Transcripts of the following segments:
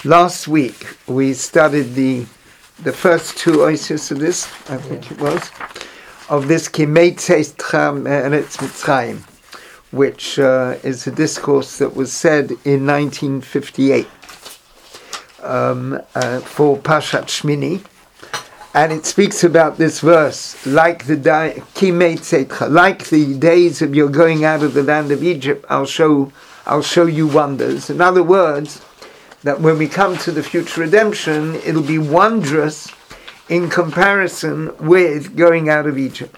Last week we studied the first two oasis of this, I think it was, of this Kimeitzeitcha Me'eretz Mitzrayim, which is a discourse that was said in 1958 for Parshat Shmini, and it speaks about this verse, like the days of your going out of the land of Egypt, I'll show you wonders. In other words, that when we come to the future redemption, it'll be wondrous in comparison with going out of Egypt.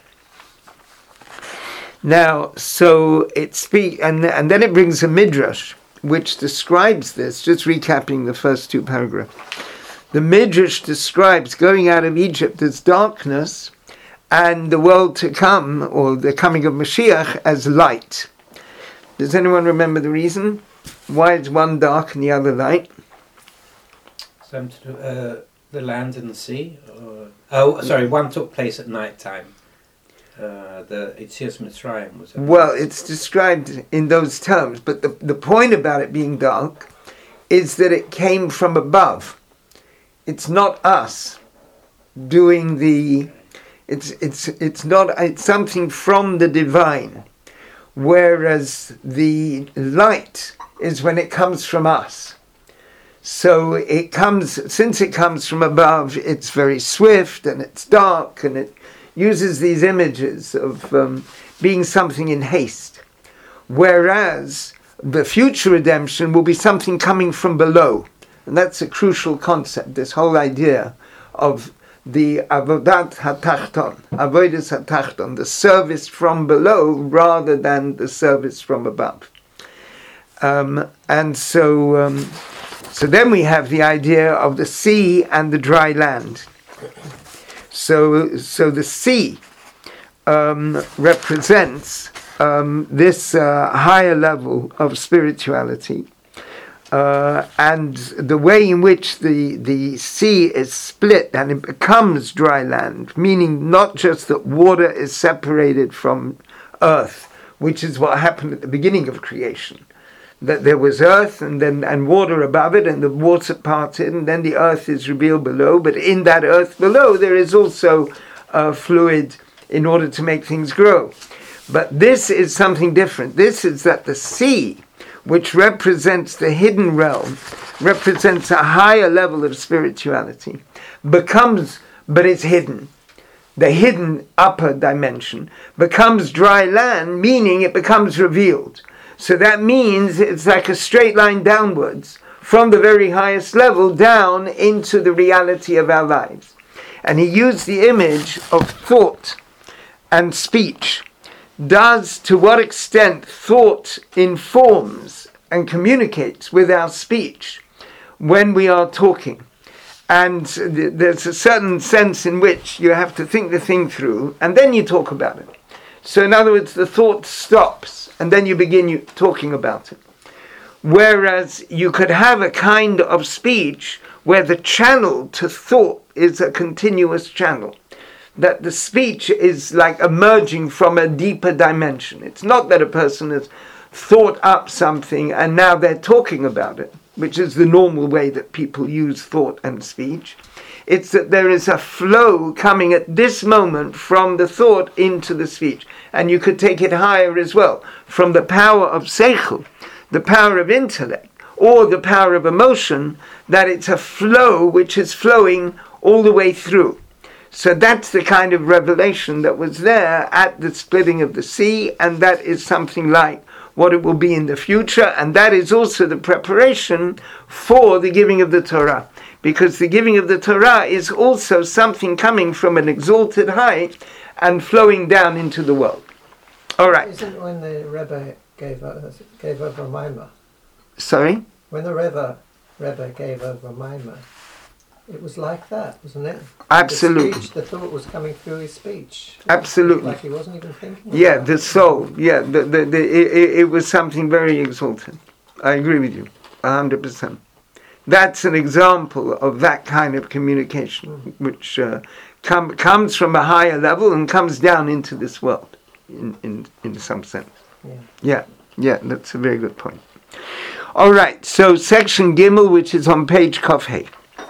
Now, so it and then it brings a midrash which describes this. Just recapping the first two paragraphs, the midrash describes going out of Egypt as darkness, and the world to come, or the coming of Mashiach, as light. Does anyone remember the reason why is one dark and the other light? The land and the sea. One took place at night time. The Yetzias Mitzrayim was. Well, it's described in those terms, but the point about it being dark is that it came from above. It's not us doing the. It's something from the divine, whereas the light is when it comes from us. So since it comes from above, it's very swift and it's dark, and it uses these images of being something in haste. Whereas the future redemption will be something coming from below. And that's a crucial concept, this whole idea of the avodat avodas hatachton, the service from below rather than the service from above. So then we have the idea of the sea and the dry land. So the sea represents this higher level of spirituality, and the way in which the sea is split and it becomes dry land, meaning not just that water is separated from earth, which is what happened at the beginning of creation. That there was earth and water above it, and the water parted, and then the earth is revealed below. But in that earth below, there is also fluid in order to make things grow. But this is something different. This is that the sea, which represents the hidden realm, represents a higher level of spirituality, but it's hidden. The hidden upper dimension becomes dry land, meaning it becomes revealed. So that means it's like a straight line downwards from the very highest level down into the reality of our lives. And he used the image of thought and speech. To what extent thought informs and communicates with our speech when we are talking. And there's a certain sense in which you have to think the thing through and then you talk about it. So in other words, the thought stops and then you begin talking about it. Whereas you could have a kind of speech where the channel to thought is a continuous channel. That the speech is like emerging from a deeper dimension. It's not that a person has thought up something and now they're talking about it, which is the normal way that people use thought and speech. It's that there is a flow coming at this moment from the thought into the speech. And you could take it higher as well, from the power of seichel, the power of intellect, or the power of emotion, that it's a flow which is flowing all the way through. So that's the kind of revelation that was there at the splitting of the sea, and that is something like what it will be in the future, and that is also the preparation for the giving of the Torah. Because the giving of the Torah is also something coming from an exalted height and flowing down into the world. All right. Isn't when the Rebbe gave over Maimah? Sorry? When the Rebbe gave over Maimah, it was like that, wasn't it? Absolutely. The thought was coming through his speech. Absolutely. Like he wasn't even thinking. Yeah, the soul. Yeah, it was something very exalted. I agree with you, 100%. That's an example of that kind of communication, which comes from a higher level and comes down into this world, in some sense. Yeah, that's a very good point. All right, so section Gimel, which is on page Kaf Hey.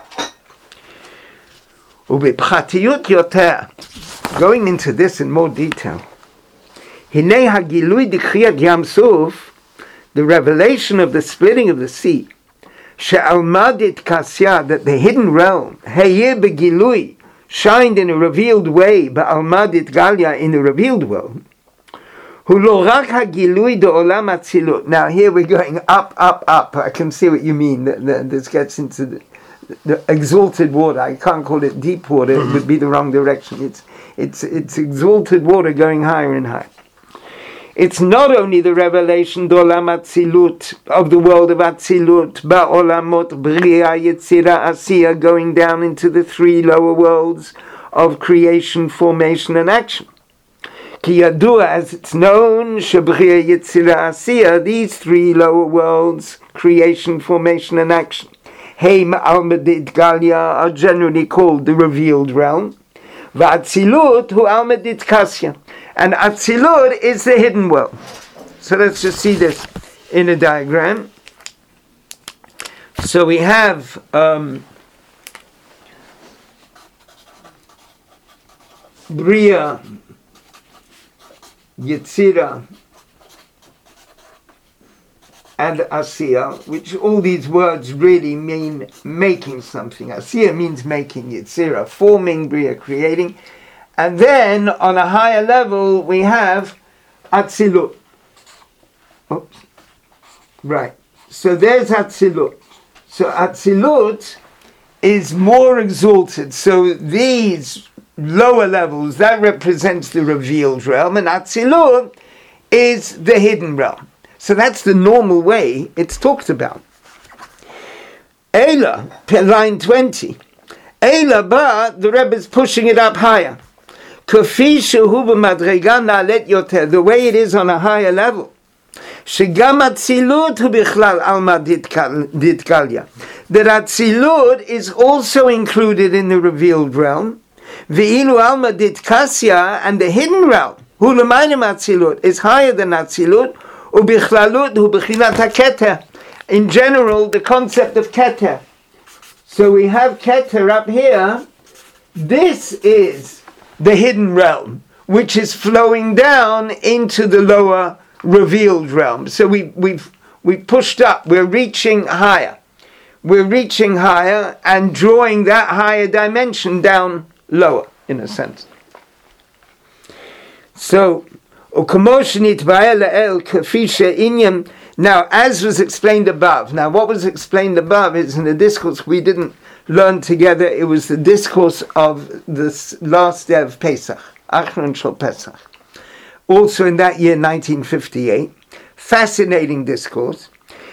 ובפחתיות יותר, going into this in more detail, הנה הגילוי דקריאת ים סוף, the revelation of the splitting of the sea, שעלמא דתקסיה, that the hidden realm, היה בגילוי, shined in a revealed way, בעלמא דתגליה, in a revealed world, הוא לא רק הגילוי דעולם אצילות. Now here we're going up, up, up. I can see what you mean. This gets into the exalted water. I can't call it deep water. It would be the wrong direction. It's exalted water going higher and higher. It's not only the revelation d'olam atzilut, of the world of atzilut, ba'olamot bria yetzira asiya, going down into the three lower worlds of creation, formation, and action. Ki yadua, as it's known, shebria yetzira asiya, these three lower worlds, creation, formation, and action, Heim Almedit Galia, are generally called the revealed realm. V'atzilut hu Almedit Kasya. And Atzilut is the hidden world. So let's just see this in a diagram. So we have Bria, Yetzira, and Asiya, which all these words really mean making something. Asiya means making, Yetzira, forming, Bria, creating. And then on a higher level we have Atzilut. Oops. Right. So there's Atzilut. So Atzilut is more exalted. So these lower levels, that represents the revealed realm, and Atzilut is the hidden realm. So that's the normal way it's talked about. Eila, line 20. Eila ba, the Rebbe is pushing it up higher. Kafi shehu b'madrega na'alet yoter, the way it is on a higher level. Shegam atzilut hu bichlal alma ditkalya. That atzilut is also included in the revealed realm. Ve'ilu alma ditkasya, and the hidden realm, hu l'mayim atzilut, is higher than atzilut. Ubichlalut hu b'chinat haketer. In general, the concept of keter. So we have keter up here. This is the hidden realm, which is flowing down into the lower revealed realm. So we've pushed up. We're reaching higher. We're reaching higher and drawing that higher dimension down lower, in a sense. So, now, as was explained above, now what was explained above is in the discourse we didn't learn together. It was the discourse of this last day of Pesach, Achron Shel Pesach. Also in that year, 1958. Fascinating discourse.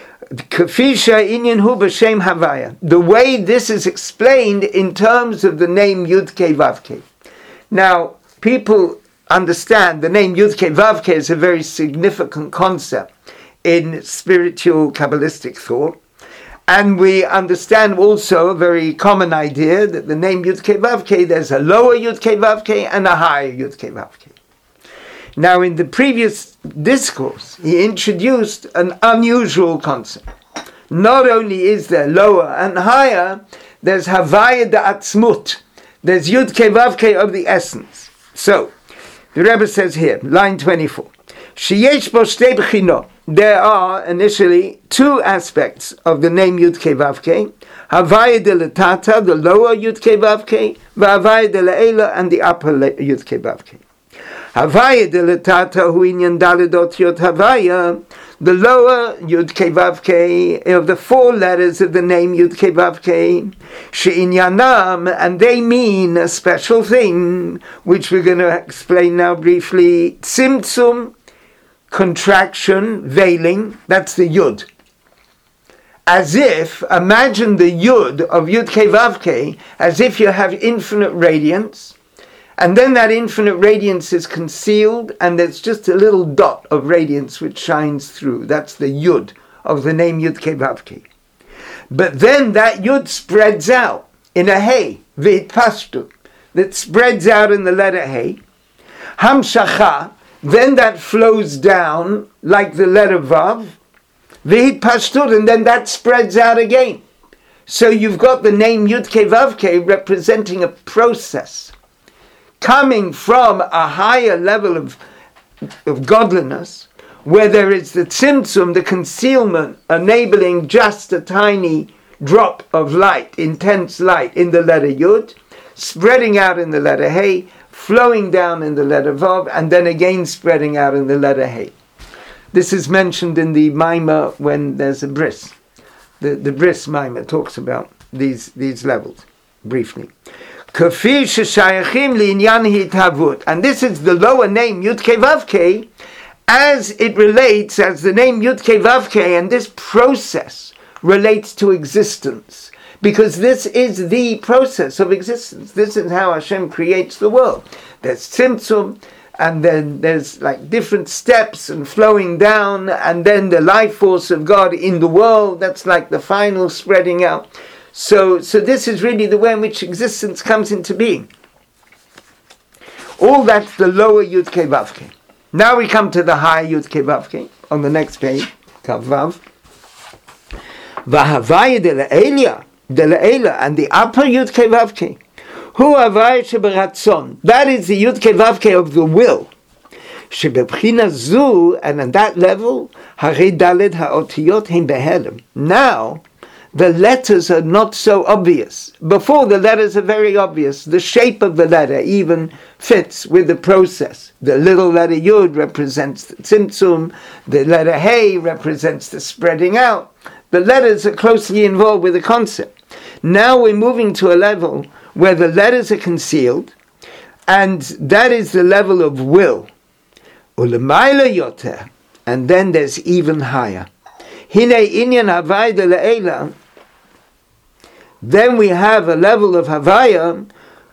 The way this is explained in terms of the name Yud-Kei Vav-Kei. Now, people understand the name Yud-Kei Vav-Kei is a very significant concept in spiritual Kabbalistic thought. And we understand also a very common idea that the name Yud-Kei Vav-Kei, there's a lower Yud-Kei Vav-Kei and a higher Yud-Kei Vav-Kei. Now in the previous discourse, he introduced an unusual concept. Not only is there lower and higher, there's Havaya Da'atzmut. There's Yud-Kei Vav-Kei of the essence. So, the Rebbe says here, line 24, Sheyesh bo shtei b'chino. There are initially two aspects of the name Yud-Kei Vav-Kei. Havaya de l'tata, the lower Yud-Kei Vav-Kei, v'havaya de l'ela, and the upper Yud-Kei Vav-Kei. Havaya de l'tata hu inyan dalidot yot havaya, the lower Yud-Kei Vav-Kei of the four letters of the name Yud-Kei Vav-Kei, she'inyanam, and they mean a special thing, which we're going to explain now briefly. Tzimtzum, contraction, veiling, that's the Yud. As if, imagine the Yud of Yud-Kei Vav-Kei, as if you have infinite radiance, and then that infinite radiance is concealed, and there's just a little dot of radiance which shines through. That's the Yud of the name Yud-Kei Vav-Kei. But then that Yud spreads out in a Hey, V'itpashtu, that spreads out in the letter Hey. Hamshacha, then that flows down like the letter Vav. V'hit Pashtut, and then that spreads out again. So you've got the name Yud-Kei Vav-Kei representing a process coming from a higher level of godliness, where there is the tzimtzum, the concealment, enabling just a tiny drop of light, intense light in the letter Yud, spreading out in the letter Hey, flowing down in the letter Vav, and then again spreading out in the letter Hey. This is mentioned in the Maimah when there's a bris. The bris Maimah talks about these levels, briefly. Kafi sheshayachim li'inyan hitavut. And this is the lower name, Yud-Kei Vav-Kei, as it relates, as the name Yud-Kei Vav-Kei, and this process relates to existence. Because this is the process of existence. This is how Hashem creates the world. There's tzimtzum, and then there's like different steps and flowing down, and then the life force of God in the world, that's like the final spreading out. So this is really the way in which existence comes into being. All that's the lower Yud-Kei Vav-Kei. Now we come to the high Yud-Kei Vav-Kei on the next page, Kav Vav. V'havaya de la'ela, and the upper Yud-Kei Vav-Kei. Hu havaya sheberatzon. That is the Yud-Kei Vav-Kei of the will. Shebebchina zu, and on that level, harei daled ha'otiyot hem behelem. Now, the letters are not so obvious. Before, the letters are very obvious. The shape of the letter even fits with the process. The little letter Yud represents the tzimtzum. The letter Hey represents the spreading out. The letters are closely involved with the concept. Now we're moving to a level where the letters are concealed, and that is the level of will. Ulemayla yoter, and then there's even higher. Hine inyan havaya de la'ela. Then we have a level of Havaya,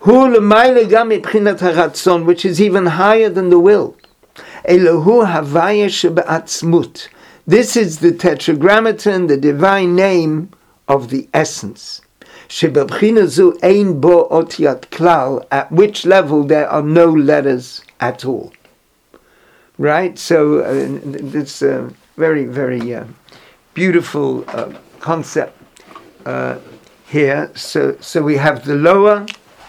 which is even higher than the will. Elohu Havaya shebe'atzmut. This is the Tetragrammaton, the divine name of the essence. Shebebchina zu ein bo otiyat klal, at which level there are no letters at all. Right? So it's a very, very beautiful concept here. So we have the lower,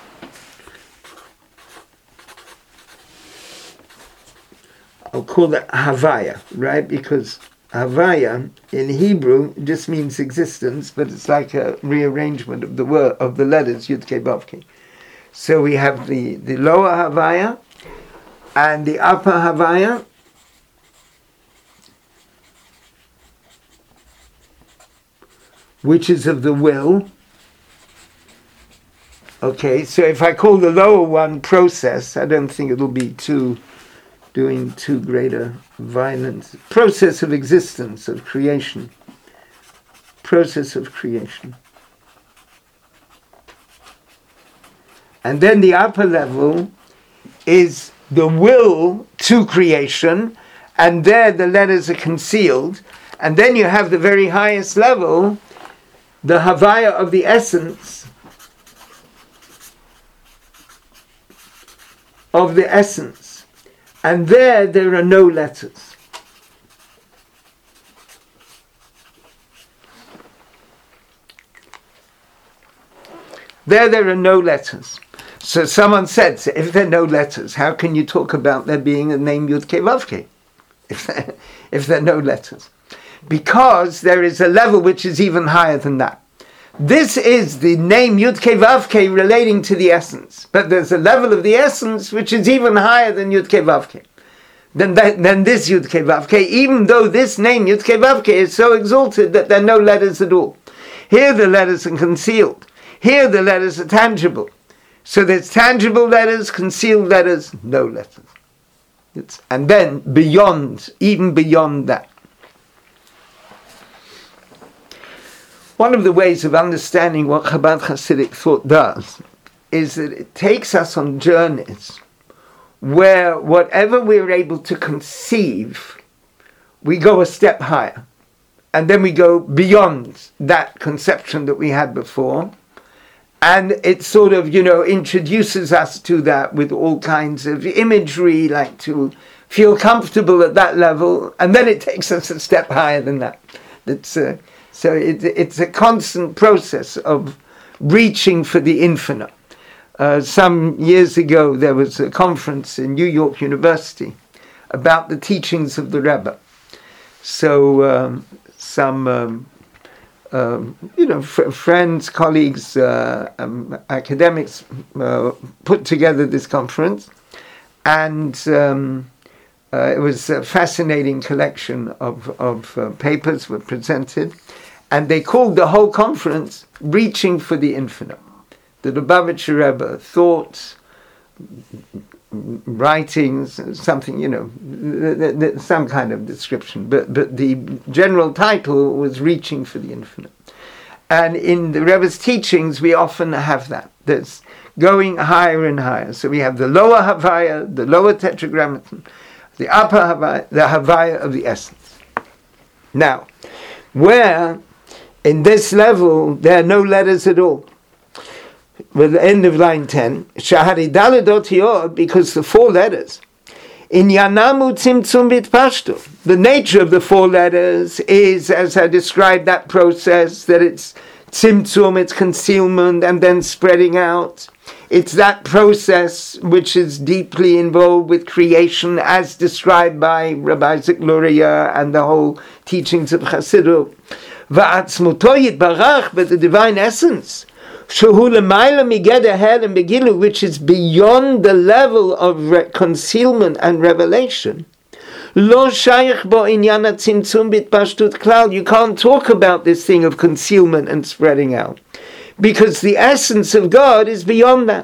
I'll call it Havaya, right? Because Havaya in Hebrew just means existence, but it's like a rearrangement of the word of the letters Yud-Kei Vav-Kei. So we have the lower Havaya and the upper Havaya. Which is of the will. Okay, so if I call the lower one process, I don't think it'll be doing too great a violence. Process of existence, of creation. Process of creation. And then the upper level is the will to creation, and there the letters are concealed. And then you have the very highest level, the Havaya of the essence, and there are no letters. There are no letters. So someone said, so if there are no letters, how can you talk about there being a name Yud-Kei Vav-Kei if there are no letters? Because there is a level which is even higher than that. This is the name Yud-Kei Vav-Kei relating to the essence. But there's a level of the essence which is even higher than Yud-Kei Vav-Kei. Than this Yud-Kei Vav-Kei, even though this name Yud-Kei Vav-Kei is so exalted that there are no letters at all. Here the letters are concealed. Here the letters are tangible. So there's tangible letters, concealed letters, no letters. And then even beyond that. One of the ways of understanding what Chabad Hasidic thought does is that it takes us on journeys where whatever we're able to conceive, we go a step higher. And then we go beyond that conception that we had before. And it sort of, introduces us to that with all kinds of imagery, like to feel comfortable at that level. And then it takes us a step higher than that. So it's a constant process of reaching for the infinite. Some years ago, there was a conference in New York University about the teachings of the Rebbe. So some friends, colleagues, academics put together this conference, and it was a fascinating collection of papers were presented, and they called the whole conference "Reaching for the Infinite." The Lubavitcher Rebbe thoughts, writings, something, some kind of description, but the general title was "Reaching for the Infinite." And in the Rebbe's teachings, we often have that. There's going higher and higher. So we have the lower Havaya, the lower Tetragrammaton, the upper Havaya, the Havaya of the essence. Now, where in this level there are no letters at all. With the end of line 10, Shahari Daledot Yod, because the four letters, in Yanamu Tzimtzum Bitpashto, the nature of the four letters is, as I described that process, that it's Tzimtzum, it's concealment, and then spreading out. It's that process which is deeply involved with creation, as described by Rabbi Isaac Luria and the whole teachings of Chassidut. Va'atzmuto yitbarach, but the divine essence, which is beyond the level of concealment and revelation. You can't talk about this thing of concealment and spreading out, because the essence of God is beyond that.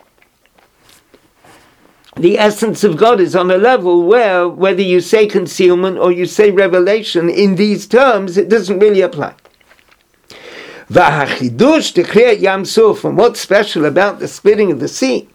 The essence of God is on a level where, whether you say concealment or you say revelation, in these terms, it doesn't really apply. V'hachidush declared Yam Suf, and what's special about the splitting of the sea,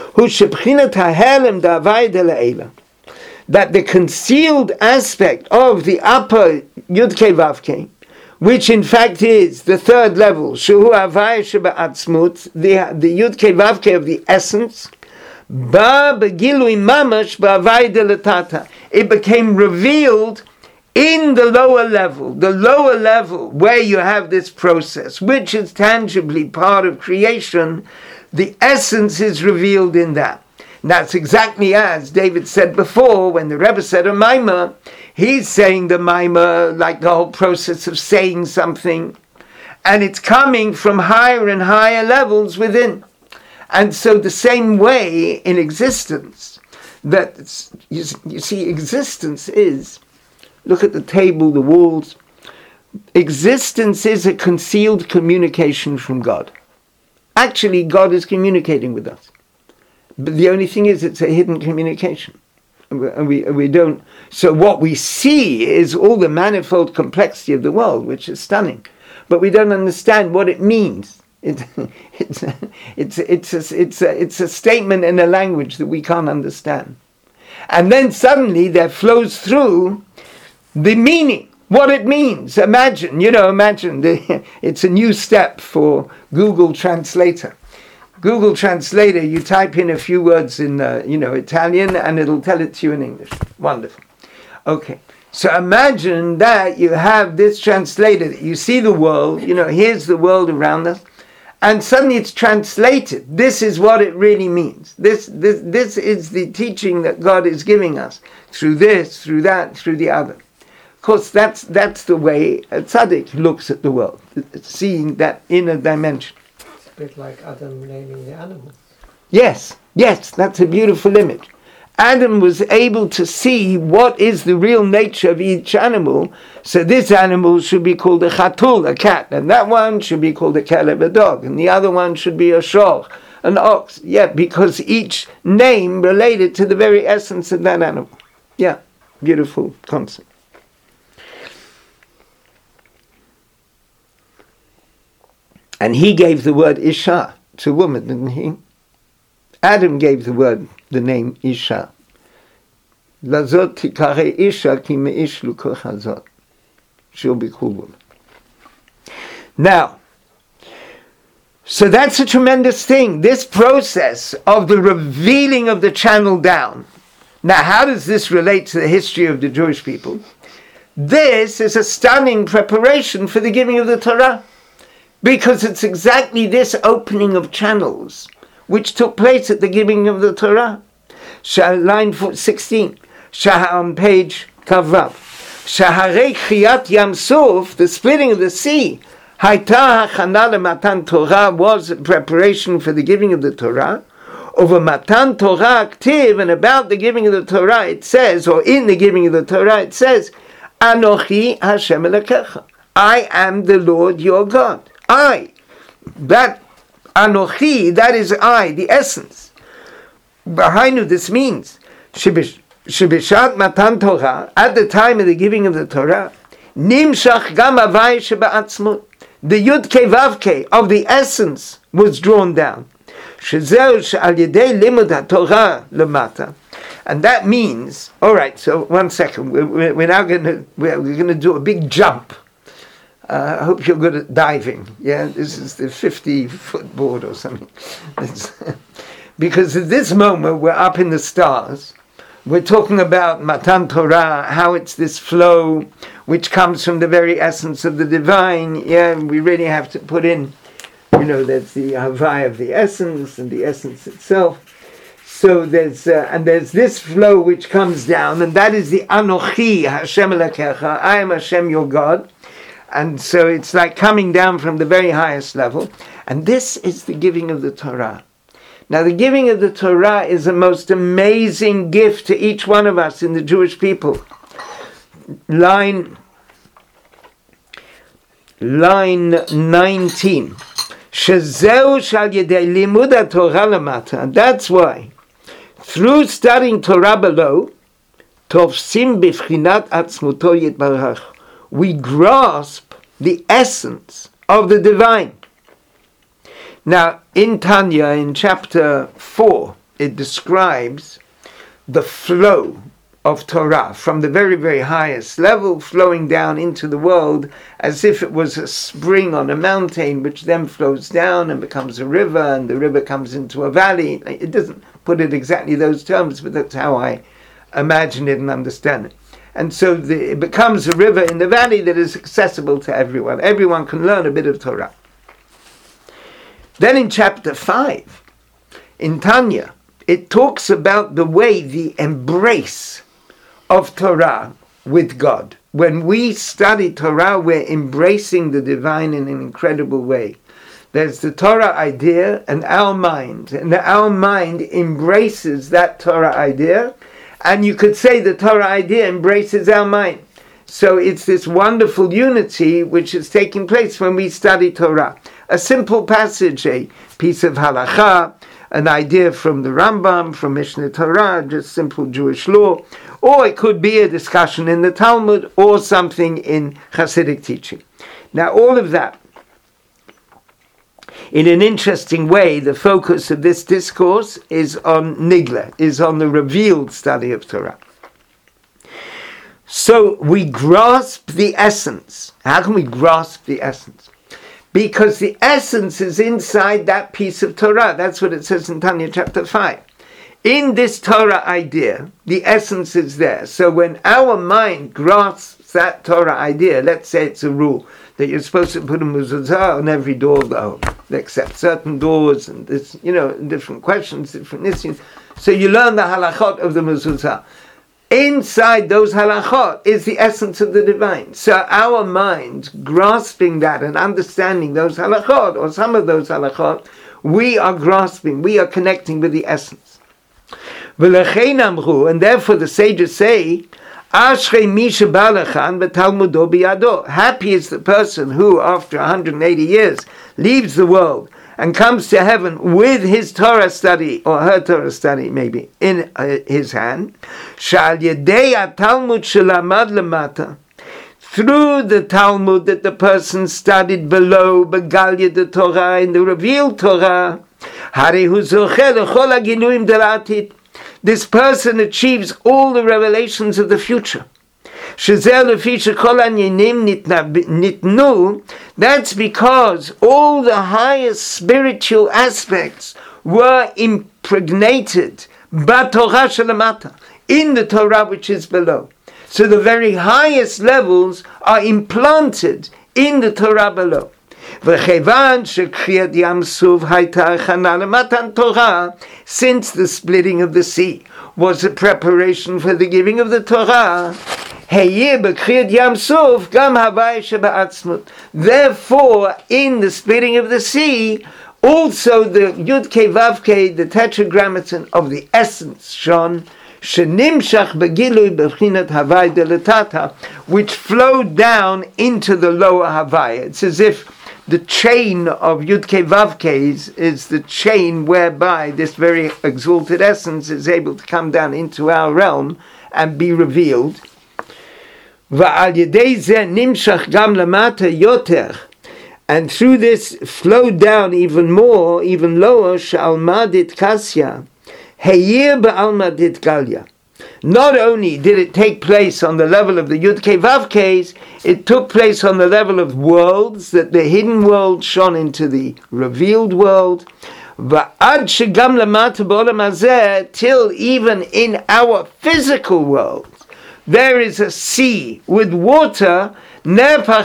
that the concealed aspect of the upper Yud-Kei Vav-Kei, which in fact is the third level, Shuhu Havaya Sheba'atzmut, the Yud-Kei Vav-Kei of the essence, Ba Begilui Mamash Ba'avai Delatata. It became revealed in the lower level where you have this process, which is tangibly part of creation. The essence is revealed in that. And that's exactly as David said before, when the Rebbe said a Maimah, he's saying the Maimah like the whole process of saying something, and it's coming from higher and higher levels within. And so the same way in existence, that you see, existence is, look at the table, the walls. Existence is a concealed communication from God. Actually, God is communicating with us. But the only thing is, it's a hidden communication. And we don't... So what we see is all the manifold complexity of the world, which is stunning. But we don't understand what it means. It's a statement in a language that we can't understand. And then suddenly there flows through the meaning, what it means. Imagine, it's a new step for Google Translator. Google Translator, you type in a few words in, Italian, and it'll tell it to you in English. Wonderful. Okay, so imagine that you have this translator, that you see the world, here's the world around us, and suddenly it's translated. This is what it really means. This is the teaching that God is giving us, through this, through that, through the other. Of course, that's the way a tzaddik looks at the world, seeing that inner dimension. It's a bit like Adam naming the animals. Yes, that's a beautiful image. Adam was able to see what is the real nature of each animal. So this animal should be called a chatul, a cat, and that one should be called a keleb, a dog, and the other one should be a shor, an ox. Yeah, because each name related to the very essence of that animal. Yeah, beautiful concept. And he gave the word Isha to woman, didn't he? Adam gave the name Isha. Lazot tikare Isha ki meish lukoch hazot. She'll be called woman. Now, so that's a tremendous thing. This process of the revealing of the channel down. Now, how does this relate to the history of the Jewish people? This is a stunning preparation for the giving of the Torah, because it's exactly this opening of channels which took place at the giving of the Torah. Line 16, on page Kavav. Shaharei Chiyat Yam Suf, the splitting of the sea, Haita Hachana leMatan Torah, was preparation for the giving of the Torah. Over Matan Torah Aktiv, and about the giving of the Torah it says, or in the giving of the Torah it says, Anochi Hashem Elokecha, I am the Lord your God. I, that Anochi, that is I, the essence. Behind this means, Shebishat Matan Torah, at the time of the giving of the Torah, Nimshach Gam Havai Sheba'atzmut, the Yud Kei Vav Kei of the essence was drawn down. Shezeu She'al Yedei Limud HaTorah Lemata. And that means, all right, so 1 second, we're now going to do a big jump. I hope you're good at diving. Yeah, this is the 50-foot board or something. Because at this moment we're up in the stars. We're talking about Matan Torah, how it's this flow which comes from the very essence of the divine. Yeah, we really have to put in, there's the Havai of the essence and the essence itself. So there's this flow which comes down, and that is the Anochi Hashem Elokecha, I am Hashem your God. And so it's like coming down from the very highest level. And this is the giving of the Torah. Now the giving of the Torah is the most amazing gift to each one of us in the Jewish people. Line 19. Shezeu shal yedei limud haTorah lamata. And that's why, through studying Torah below, tofsim b'fchinat atzmuto yitbarach, we grasp the essence of the divine. Now, in Tanya, in chapter 4, it describes the flow of Torah from the very, very highest level, flowing down into the world as if it was a spring on a mountain, which then flows down and becomes a river, and the river comes into a valley. It doesn't put it exactly those terms, but that's how I imagine it and understand it. And so it becomes a river in the valley that is accessible to everyone. Everyone can learn a bit of Torah. Then in chapter 5, in Tanya, it talks about the way, the embrace of Torah with God. When we study Torah, we're embracing the divine in an incredible way. There's the Torah idea and our mind embraces that Torah idea, and you could say the Torah idea embraces our mind. So it's this wonderful unity which is taking place when we study Torah. A simple passage, a piece of halacha, an idea from the Rambam, from Mishnah Torah, just simple Jewish law, or it could be a discussion in the Talmud, or something in Hasidic teaching. Now all of that, in an interesting way, the focus of this discourse is on Nigla, is on the revealed study of Torah. So we grasp the essence. How can we grasp the essence? Because the essence is inside that piece of Torah. That's what it says in Tanya chapter 5. In this Torah idea, the essence is there. So when our mind grasps that Torah idea, let's say it's a rule that you're supposed to put a mezuzah on every door of the home, except certain doors and this, different questions, different issues. So you learn the halachot of the mezuzah. Inside those halachot is the essence of the divine. So our mind, grasping that and understanding those halachot, or some of those halachot, we are grasping, we are connecting with the essence. And therefore the sages say, Ashrei mi shebalachan v'talmudo biyado. Happy is the person who, after 180 years, leaves the world and comes to heaven with his Torah study, or her Torah study maybe, in his hand. Shal yedei ha-talmud shelamad lemata. Through the Talmud that the person studied below, begalia the Torah, in the revealed Torah, hari hu zocheh lechol hagiluim del atit. This person achieves all the revelations of the future. That's because all the highest spiritual aspects were impregnated in the Torah which is below. So the very highest levels are implanted in the Torah below. Since the splitting of the sea was a preparation for the giving of the Torah, therefore, in the splitting of the sea, also the Yud Kei Vav Kei, the tetragrammaton of the essence, shone, which flowed down into the lower Havaya. It's as if the chain of Yud Kei Vav Kei is the chain whereby this very exalted essence is able to come down into our realm and be revealed. And through this flowed down even more, even lower, Shalmadit Kasya, Heyir Ba'almadit Galya. Not only did it take place on the level of the Yud Kei Vav Keis, it took place on the level of worlds, that the hidden world shone into the revealed world. Till even in our physical world, there is a sea with water, and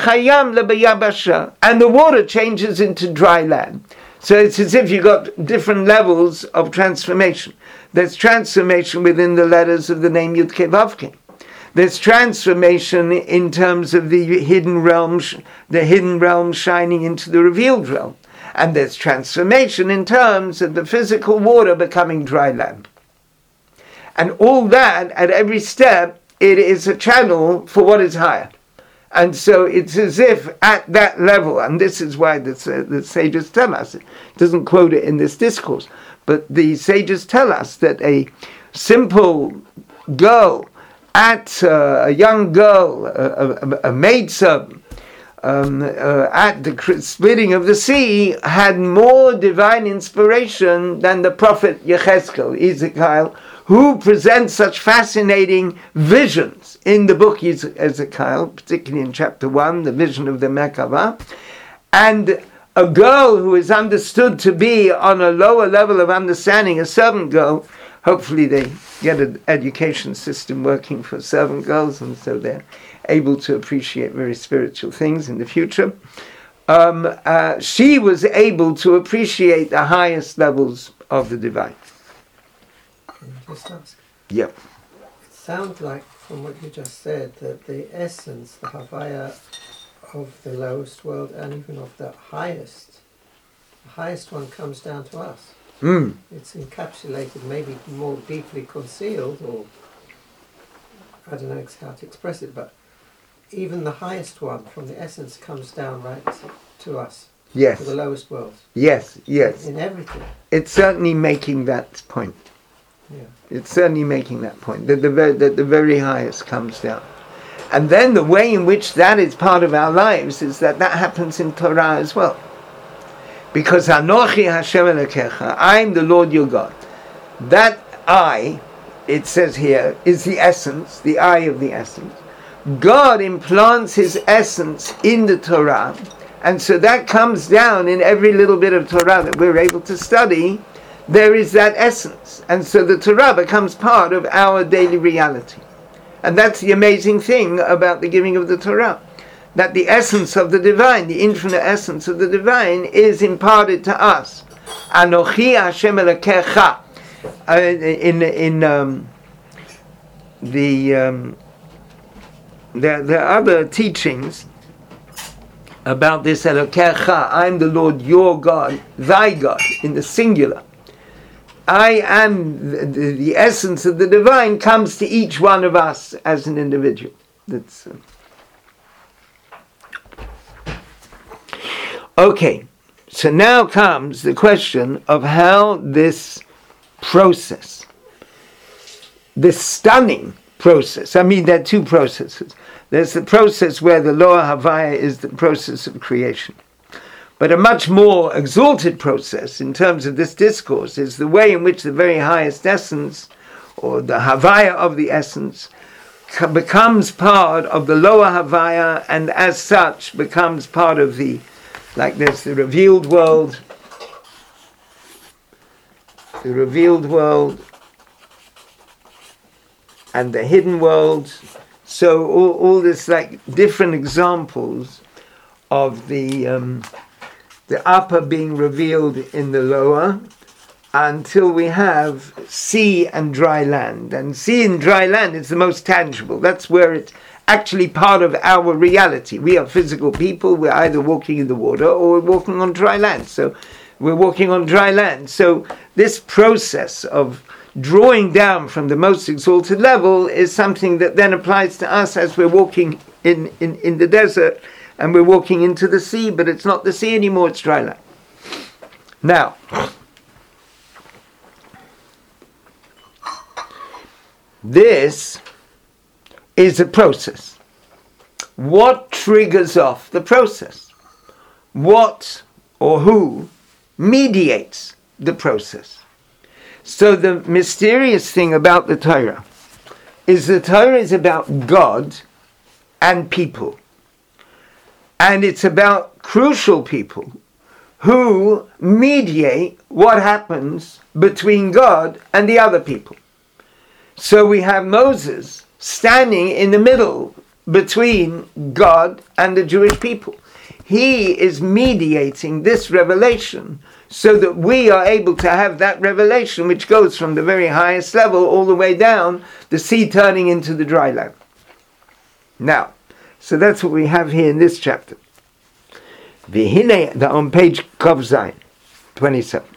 the water changes into dry land. So it's as if you've got different levels of transformation. There's transformation within the letters of the name Yud Kei Vav Kei. There's transformation in terms of the hidden realm shining into the revealed realm. And there's transformation in terms of the physical water becoming dry land. And all that, at every step, it is a channel for what is higher. And so it's as if at that level, and this is why the sages tell us, it doesn't quote it in this discourse, but the sages tell us that a simple girl, a young girl, a maidservant, at the splitting of the sea, had more divine inspiration than the prophet Yechezkel, Ezekiel, who presents such fascinating visions in the book Ezekiel, particularly in chapter 1, the vision of the Merkavah. And a girl who is understood to be on a lower level of understanding, a servant girl, hopefully they get an education system working for servant girls, and so they're able to appreciate very spiritual things in the future. She was able to appreciate the highest levels of the divine. Can I just ask? Yep. It sounds like, from what you just said, that the essence, the Havaya of the lowest world and even of the highest one comes down to us. It's encapsulated, maybe more deeply concealed, or I don't know how to express it, but even the highest one from the essence comes down right to us. Yes. To the lowest world. Yes. In everything. It's certainly making that point. Yeah. It's certainly making that point, that the very highest comes down. And then the way in which that is part of our lives is that happens in Torah as well. Because Anochi Hashem Elokecha, I am the Lord your God. That I, it says here, is the essence, the I of the essence. God implants his essence in the Torah, and so that comes down in every little bit of Torah that we're able to study. There is that essence, and so the Torah becomes part of our daily reality. And that's the amazing thing about the giving of the Torah, that the essence of the divine, the infinite essence of the divine, is imparted to us. Anochi Hashem Elokecha. There are other teachings about this Elokecha. I'm the Lord your God, thy God, in the singular. I am the essence of the divine comes to each one of us as an individual. That's okay. So now comes the question of how this process, this stunning process. I mean, there are two processes. There's the process where the lower Havaya is the process of creation. But a much more exalted process in terms of this discourse is the way in which the very highest essence, or the Havaya of the essence, becomes part of the lower Havaya, and as such becomes part of the, like there's the revealed world, and the hidden world. So all this like different examples of the upper being revealed in the lower, until we have sea and dry land. And sea and dry land is the most tangible. That's where it's actually part of our reality. We are physical people. We're either walking in the water or we're walking on dry land. So we're walking on dry land. So this process of drawing down from the most exalted level is something that then applies to us as we're walking in the desert and we're walking into the sea, but it's not the sea anymore, it's dry land. Now, this is a process. What triggers off the process? What or who mediates the process? So the mysterious thing about the Torah is about God and people. And it's about crucial people who mediate what happens between God and the other people. So we have Moses standing in the middle between God and the Jewish people. He is mediating this revelation so that we are able to have that revelation which goes from the very highest level all the way down, the sea turning into the dry land. Now, so that's what we have here in this chapter. On page Kov Zayin, 27.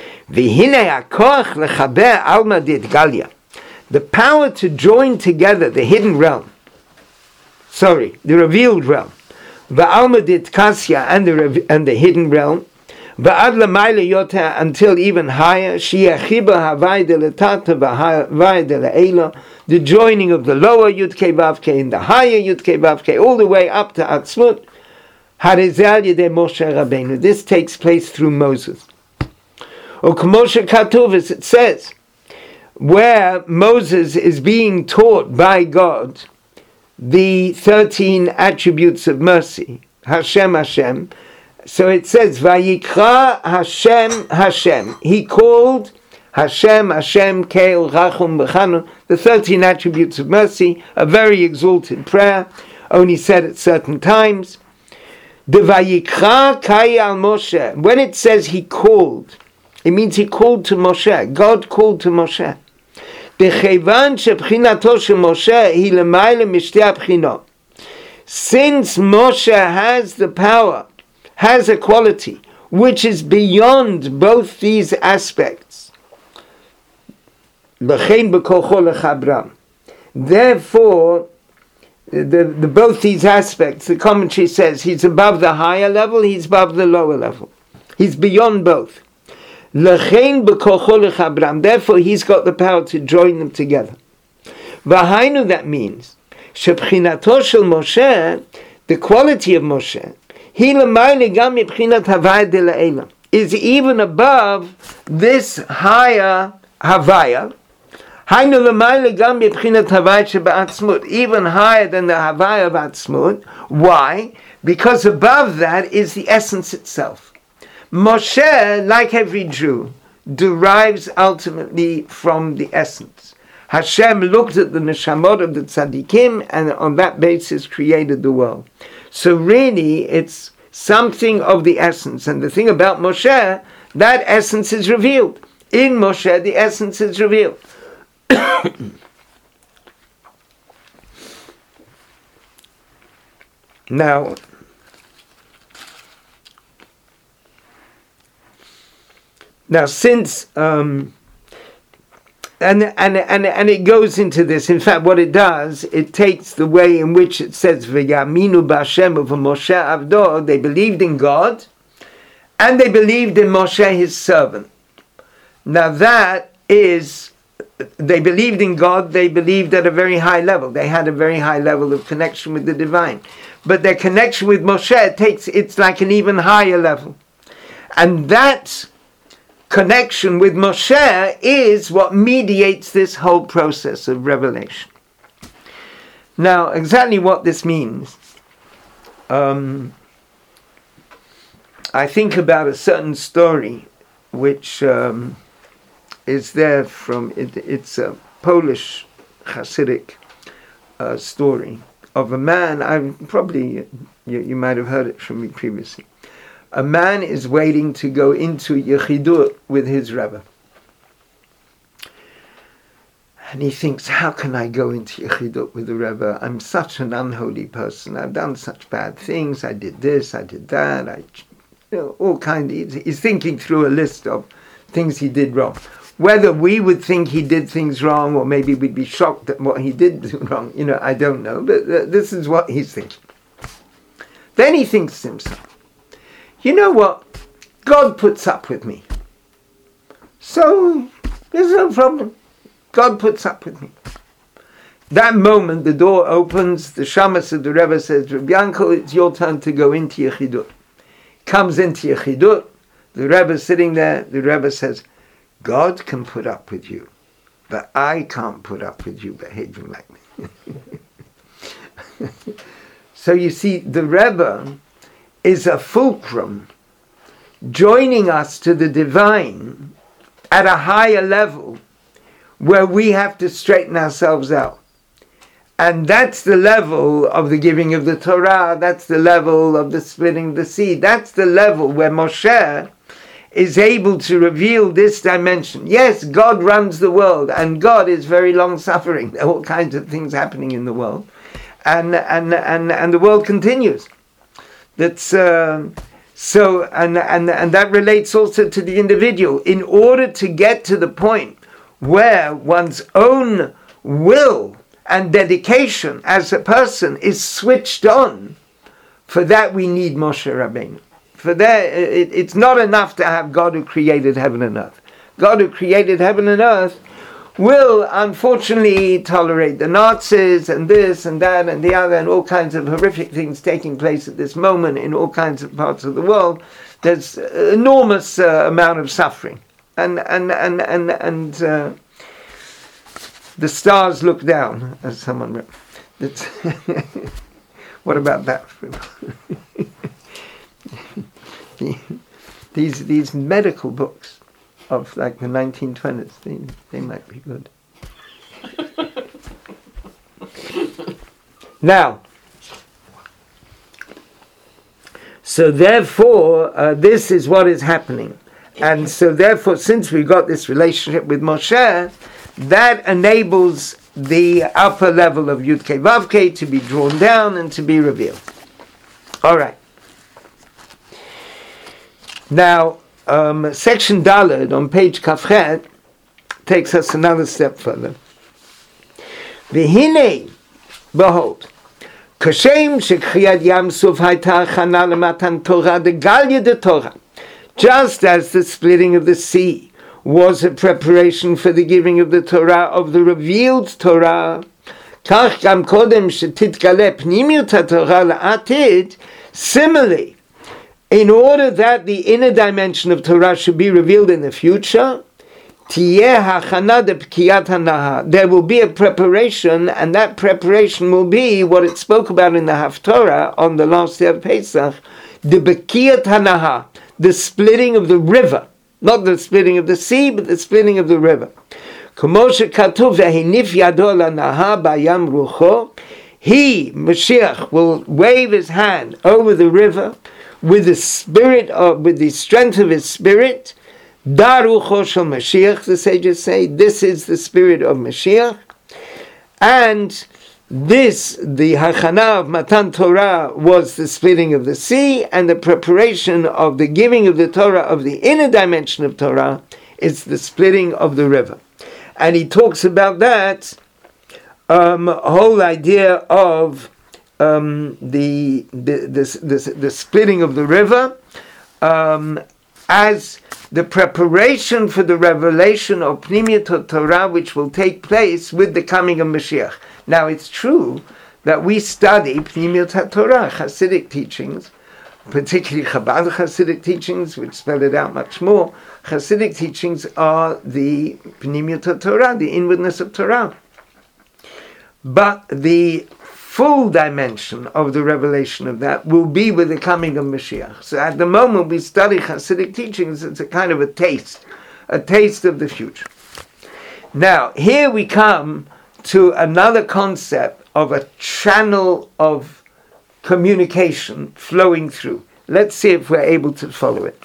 The power to join together the hidden realm, the revealed realm, Va'almadit Kasya and the hidden realm, Va'ad Lamaila Yota until even higher, Shiachiba Havayda Latata Va'avayda La'ela, the joining of the lower Yudke Vavke and the higher Yudke Vavke, all the way up to Atzmut, Harizal Yedei Moshe Rabbeinu. This takes place through Moses. Or K'moshe Katuv, as it says, where Moses is being taught by God the 13 attributes of mercy, Hashem, Hashem. So it says, Vayikra Hashem, Hashem. He called Hashem, Hashem, Keil, Rachum, Bechanu, the 13 attributes of mercy, a very exalted prayer, only said at certain times. The Vayikra Kai al Moshe. When it says he called, it means he called to Moshe. God called to Moshe. Since Moshe has the power, has a quality which is beyond both these aspects, therefore, the both these aspects, the commentary says, he's above the higher level, he's above the lower level. He's beyond both. Therefore, he's got the power to join them together. V'hainu, that means, shebchinato shel Moshe, the quality of Moshe, is even above this higher Havaya, even higher than the Havaya of Atzmut. Why? Because above that is the essence itself. Moshe, like every Jew, derives ultimately from the essence. Hashem looked at the neshamot of the tzaddikim and on that basis created the world. So really, it's something of the essence. And the thing about Moshe, that essence is revealed. In Moshe, the essence is revealed. Now, since and it goes into this. In fact, what it does, it takes the way in which it says V'yaminu b'Hashem of Moshe Avdo. They believed in God, and they believed in Moshe, his servant. Now that is, they believed in God. They believed at a very high level. They had a very high level of connection with the divine. But their connection with Moshe it's like an even higher level, and that connection with Moshe is what mediates this whole process of revelation. Now, exactly what this means, I think about a certain story which is there from, it's a Polish Hasidic story of a man. You might have heard it from me previously. A man is waiting to go into Yechidut with his Rebbe. And he thinks, how can I go into Yechidut with the Rebbe? I'm such an unholy person. I've done such bad things. I did this, I did that. All kinds. He's thinking through a list of things he did wrong. Whether we would think he did things wrong, or maybe we'd be shocked at what he did do wrong, I don't know. But this is what he's thinking. Then he thinks to himself, you know what? God puts up with me. So there's no problem. God puts up with me. That moment, the door opens, the Shamas of the Rebbe says, Rabbi Yankel, it's your turn to go into Yechidut. Comes into Yechidut, the Rebbe's sitting there, the Rebbe says, God can put up with you, but I can't put up with you behaving like me. So you see, the Rebbe is a fulcrum joining us to the divine at a higher level where we have to straighten ourselves out. And that's the level of the giving of the Torah, that's the level of the splitting the sea, that's the level where Moshe is able to reveal this dimension. Yes, God runs the world, and God is very long-suffering. There are all kinds of things happening in the world. And the world continues. That's so that relates also to the individual. In order to get to the point where one's own will and dedication as a person is switched on, for that we need Moshe Rabbeinu. For that, it's not enough to have God who created heaven and earth. God who created heaven and earth will unfortunately tolerate the Nazis and this and that and the other and all kinds of horrific things taking place at this moment in all kinds of parts of the world. There's enormous amount of suffering, and the stars look down, as someone wrote. What about that? These medical books of like the 1920s, they might be good. Now, so therefore, this is what is happening. And so therefore, since we've got this relationship with Moshe, that enables the upper level of Yud Kei Vav Kei to be drawn down and to be revealed. All right. Now, section Daled on page Kafchet takes us another step further. V'hinei, behold, kashem shekriyat Yam Suf hayta chana lematan Torah degalya de Torah, just as the splitting of the sea was a preparation for the giving of the Torah, of the revealed Torah, kach gam kodem shetitgale pnimiyut haTorah la'atid, similarly, in order that the inner dimension of Torah should be revealed in the future, there will be a preparation, and that preparation will be what it spoke about in the Haftorah on the last day of Pesach, the Bekiyat Hanaha, the splitting of the river, not the splitting of the sea, but the splitting of the river. He, Mashiach, will wave his hand over the river with the strength of his spirit. Darucho shel Mashiach, the sages say, this is the spirit of Mashiach. And this, the Hachana of Matan Torah, was the splitting of the sea, and the preparation of the giving of the Torah, of the inner dimension of Torah, is the splitting of the river. And he talks about that whole idea of the splitting of the river as the preparation for the revelation of Pnimiyut Torah, which will take place with the coming of Mashiach. Now, it's true that we study Pnimiyut Torah, Hasidic teachings, particularly Chabad Hasidic teachings, which spell it out much more. Hasidic teachings are the Pnimiyut Torah, the inwardness of Torah. But the full dimension of the revelation of that will be with the coming of Mashiach. So at the moment we study Hasidic teachings, it's a kind of a taste of the future. Now, here we come to another concept of a channel of communication flowing through. Let's see if we're able to follow it.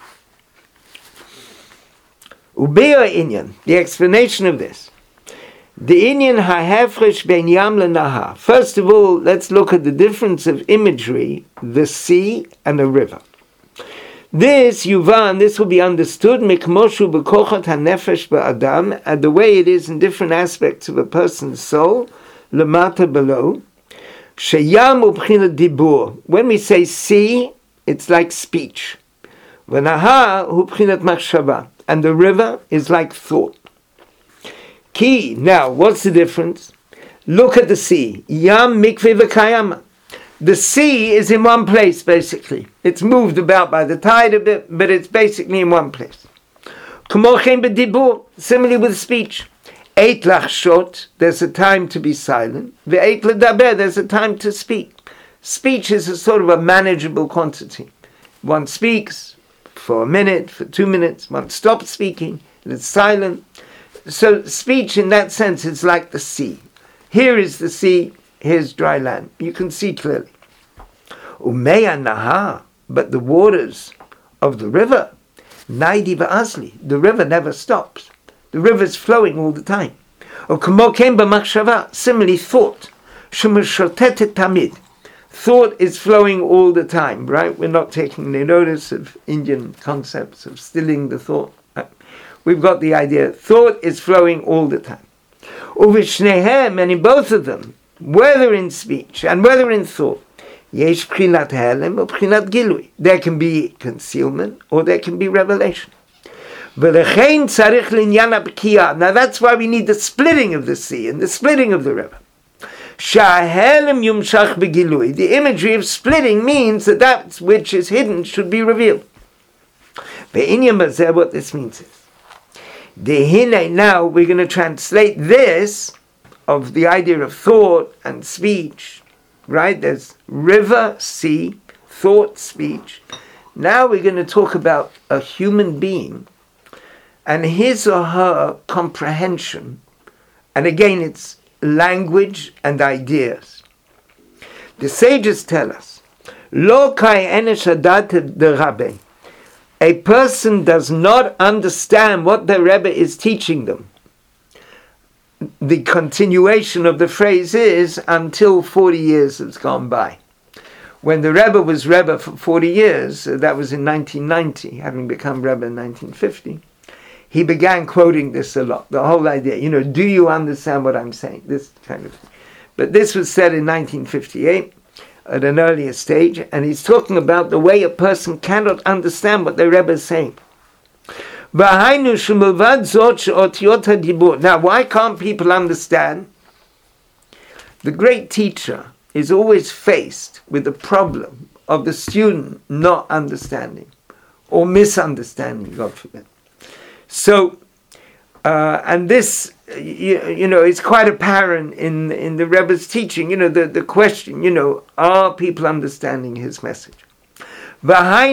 Ubeya Inyan, the explanation of this. The Inyan ha'hefresh ben yam le'nahar. First of all, let's look at the difference of imagery, the sea and the river. This will be understood mikmoshu b'kochot hanefesh ba'adam, and the way it is in different aspects of a person's soul, lemata below. Sheyam ub'china dibur. When we say sea, it's like speech. V'nahar ub'chinat machshava, and the river is like thought. Ki, now, what's the difference? Look at the sea. Yam mikveh v'kayama. The sea is in one place, basically. It's moved about by the tide a bit, but it's basically in one place. K'mochem b'dibur, similarly with speech. Eit lachshot, there's a time to be silent. Ve'eit ledaber, there's a time to speak. Speech is a sort of a manageable quantity. One speaks for a minute, for 2 minutes. One stops speaking, and it's silent. So speech in that sense is like the sea. Here is the sea, here's dry land. You can see clearly. Umeya nahar, but the waters of the river, naidi ba'azli, the river never stops. The river's flowing all the time. Or kamo ken b'machshava, similarly thought, shemashotetet tamid. Thought is flowing all the time, right? We're not taking any notice of Indian concepts of stilling the thought. We've got the idea. Thought is flowing all the time. Uvishnehem, and in both of them, whether in speech and whether in thought, yesh prinat helem or prinat gilui. There can be concealment or there can be revelation. Now that's why we need the splitting of the sea and the splitting of the river. The imagery of splitting means that which is hidden should be revealed. What this means is, now we're going to translate this of the idea of thought and speech, right? There's river, sea, thought, speech. Now we're going to talk about a human being and his or her comprehension. And again, it's language and ideas. The sages tell us, Lo kai enesh adat de Rabbe. A person does not understand what the Rebbe is teaching them. The continuation of the phrase is until 40 years has gone by. When the Rebbe was Rebbe for 40 years, that was in 1990, having become Rebbe in 1950, he began quoting this a lot. The whole idea, do you understand what I'm saying? This kind of thing. But this was said in 1958. At an earlier stage, and he's talking about the way a person cannot understand what the Rebbe is saying. Now, why can't people understand? The great teacher is always faced with the problem of the student not understanding or misunderstanding, God forbid. So, and this, it's quite apparent in the Rebbe's teaching, the question, are people understanding his message? Now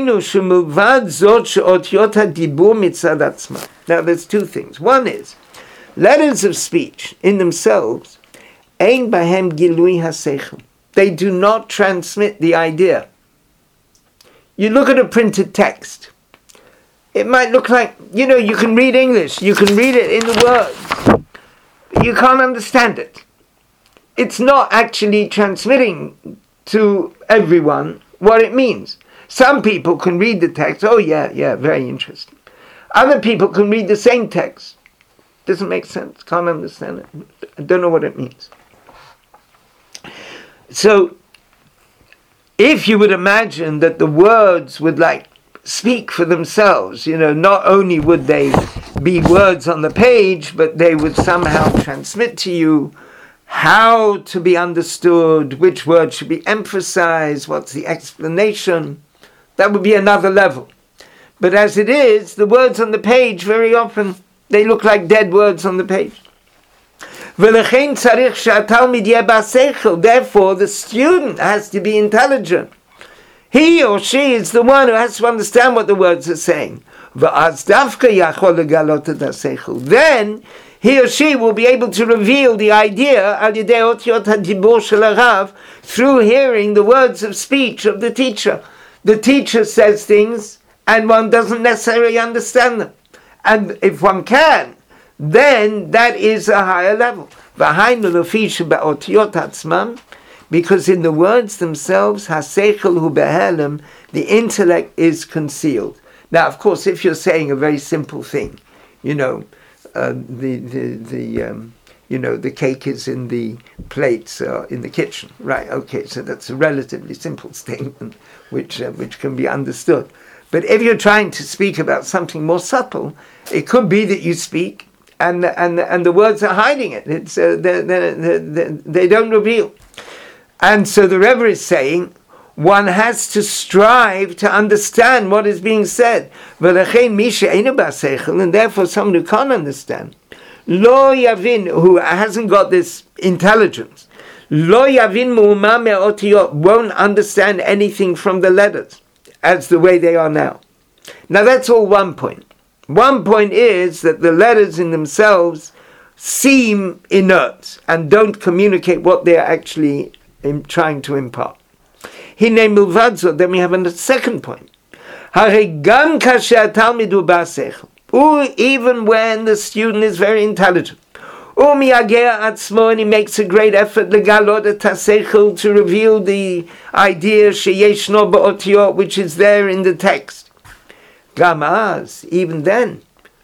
there's two things. One is, letters of speech in themselves, they do not transmit the idea. You look at a printed text, it might look like, you can read English, you can read it in the words, but you can't understand it. It's not actually transmitting to everyone what it means. Some people can read the text, oh yeah, very interesting. Other people can read the same text. Doesn't make sense, can't understand it, I don't know what it means. So, if you would imagine that the words would speak for themselves, not only would they be words on the page, but they would somehow transmit to you how to be understood, which word should be emphasized, what's the explanation. That would be another level. But as it is, the words on the page, very often, they look like dead words on the page. Therefore, the student has to be intelligent. He or she is the one who has to understand what the words are saying. Then he or she will be able to reveal the idea through hearing the words of speech of the teacher. The teacher says things and one doesn't necessarily understand them. And if one can, then that is a higher level. Because in the words themselves, haseichel hu behelem, the intellect is concealed. Now, of course, if you're saying a very simple thing, the cake is in the plates in the kitchen, right? Okay, so that's a relatively simple statement, which can be understood. But if you're trying to speak about something more subtle, it could be that you speak and the words are hiding it. It's they don't reveal. And so the Rebbe is saying, one has to strive to understand what is being said. And therefore someone who can't understand, lo yavin, who hasn't got this intelligence, lo yavin mu'uma me'otiyot, won't understand anything from the letters as the way they are now. Now that's all one point. One point is that the letters in themselves seem inert and don't communicate what they're actually trying to impart. Then we have a second point. Even when the student is very intelligent, and he makes a great effort to reveal the idea which is there in the text. Even then,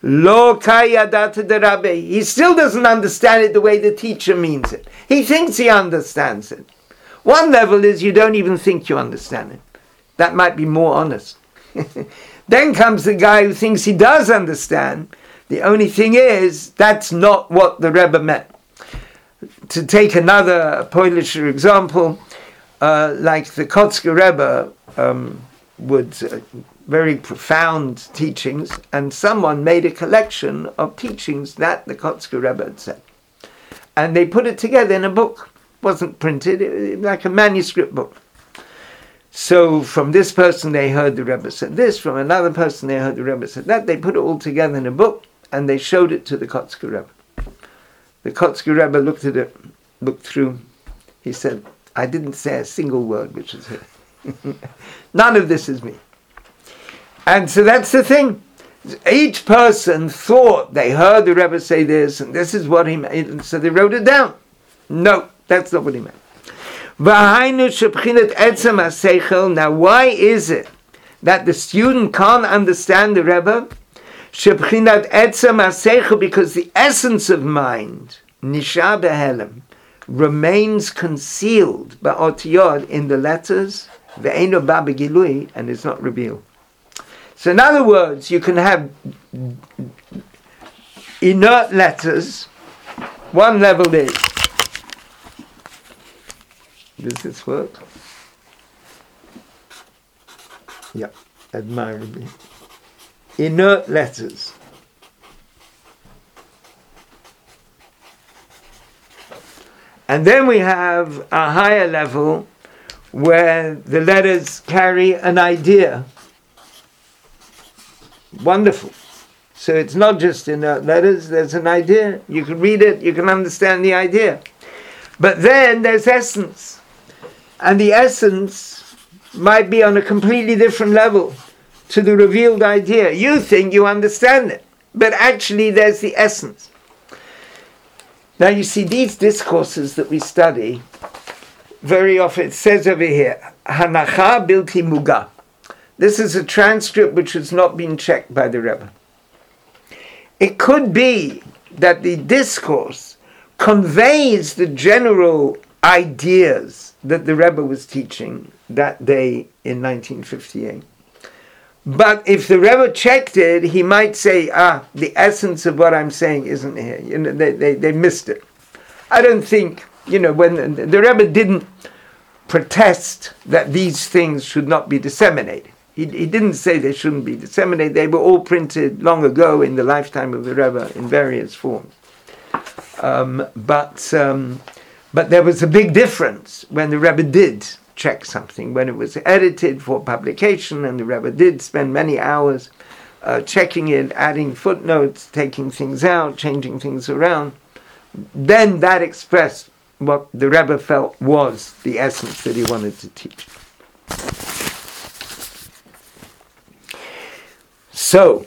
he still doesn't understand it the way the teacher means it. He thinks he understands it. One level is you don't even think you understand it. That might be more honest. Then comes the guy who thinks he does understand. The only thing is, that's not what the Rebbe meant. To take another Polisher example, like the Kotzker Rebbe would very profound teachings, and someone made a collection of teachings that the Kotzker Rebbe had said. And they put it together in a book. It wasn't printed, it was like a manuscript book. So from this person they heard the Rebbe said this, from another person they heard the Rebbe said that. They put it all together in a book, and they showed it to the Kotzker Rebbe. The Kotzker Rebbe looked at it, looked through. He said, I didn't say a single word which is here. None of this is me. And so that's the thing. Each person thought they heard the Rebbe say this, and this is what he meant, so they wrote it down. No, that's not what he meant. Now, why is it that the student can't understand the Rebbe? Because the essence of mind, nisha behelem, remains concealed ba'otiyot in the letters, ve'eno ba begilui, and it's not revealed. So in other words, you can have inert letters. One level is, does this work? Yeah, admirably. Inert letters. And then we have a higher level where the letters carry an idea. Wonderful. So it's not just inert letters, there's an idea. You can read it, you can understand the idea. But then there's essence. And the essence might be on a completely different level to the revealed idea. You think you understand it, but actually there's the essence. Now you see, these discourses that we study, very often it says over here, Hanacha bilti muga. This is a transcript which has not been checked by the Rebbe. It could be that the discourse conveys the general ideas that the Rebbe was teaching that day in 1958. But if the Rebbe checked it, he might say, the essence of what I'm saying isn't here. They missed it. I don't think, when the Rebbe didn't protest that these things should not be disseminated. He didn't say they shouldn't be disseminated. They were all printed long ago in the lifetime of the Rebbe in various forms. But there was a big difference when the Rebbe did check something. When it was edited for publication, and the Rebbe did spend many hours checking it, adding footnotes, taking things out, changing things around, then that expressed what the Rebbe felt was the essence that he wanted to teach. So,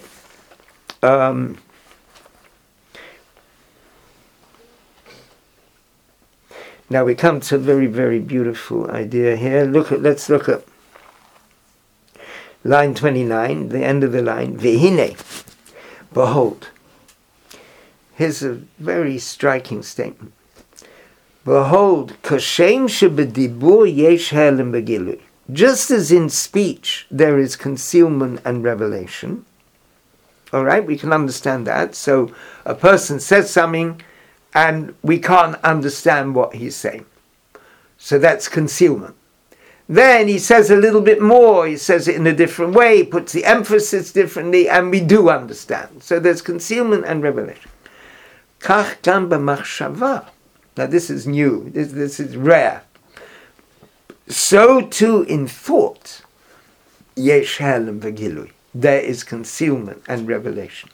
now we come to a very, very beautiful idea here. Let's look at line 29, the end of the line. Vehine, behold. Here's a very striking statement. Behold, kashem shebedibur yesh helem begilui. Just as in speech there is concealment and revelation. All right, we can understand that. So a person says something and we can't understand what he's saying. So that's concealment. Then he says a little bit more, he says it in a different way, puts the emphasis differently, and we do understand. So there's concealment and revelation. Kach gam b'machshava. Now this is new, this is rare. So too in thought, yesh helem v'gilui. There is concealment and revelation.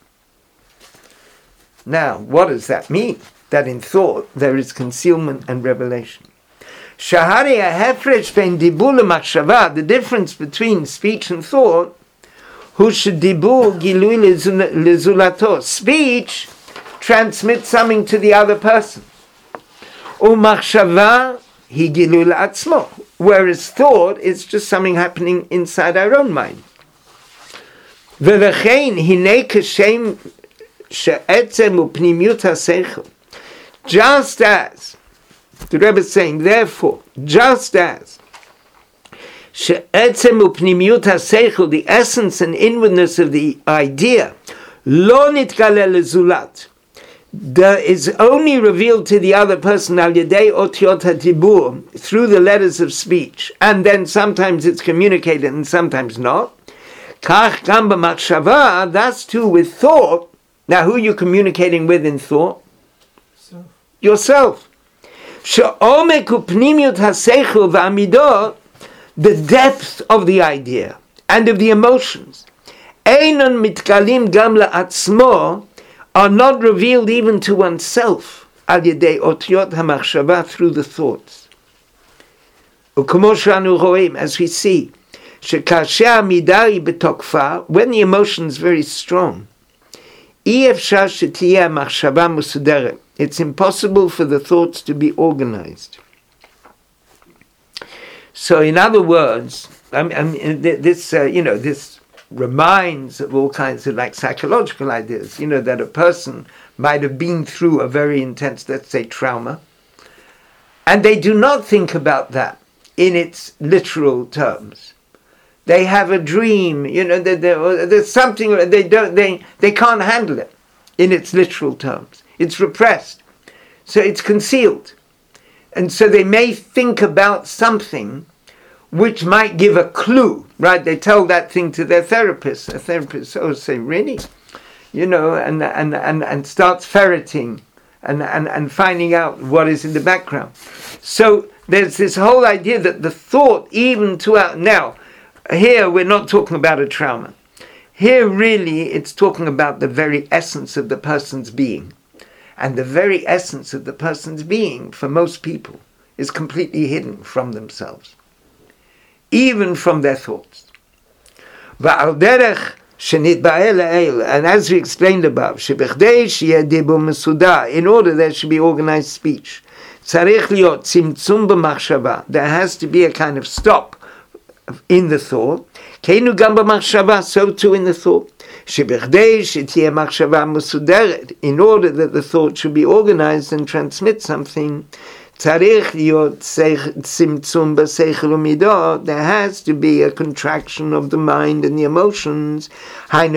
Now, what does that mean? That in thought there is concealment and revelation. Shahari ha'hefresh ben dibur le'machshava, the difference between speech and thought, hu shedibur gilui lezulato. Speech transmits something to the other person. U'machshava hi gilui la'atzmo. Whereas thought is just something happening inside our own mind. V'lechein hinei kashem she'etzem u'pnimiyut ha'seichel. Just as, the Rebbe is saying, therefore, just as she'etzem u'pnimiyut ha'seichel, the essence and inwardness of the idea, lo nitgale lezulat, that is only revealed to the other person al yedei otiot hadibur, through the letters of speech, and then sometimes it's communicated and sometimes not. Kach gam b'machshava, that's too with thought. Now, who are you communicating with in thought? Yourself. She'omek u'pnimiyut haseichel v'amidot, the depth of the idea and of the emotions, einon mitgalim gam la'atzmo, are not revealed even to oneself al yedei otiot hamachshava, through the thoughts. U'komo she'anu ro'im, as we see, shekasher midari betokfa, when the emotion is very strong, אי אפשר שתהיה המחשבה מסודרת. It's impossible for the thoughts to be organized. So in other words, this reminds of all kinds of like psychological ideas, that a person might have been through a very intense, let's say, trauma, and they do not think about that in its literal terms. They have a dream, there's something, they can't handle it in its literal terms. It's repressed. So it's concealed. And so they may think about something which might give a clue, right? They tell that thing to their therapist. A therapist will say, really? And starts ferreting and finding out what is in the background. So there's this whole idea that the thought, even to now, here we're not talking about a trauma. Here really it's talking about the very essence of the person's being. And the very essence of the person's being, for most people, is completely hidden from themselves. Even from their thoughts. And as we explained above, in order there should be organized speech, there has to be a kind of stop in the thought, so too in the thought. In order that the thought should be organized and transmit something, there has to be a contraction of the mind and the emotions. And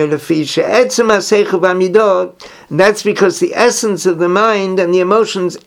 that's because the essence of the mind and the emotions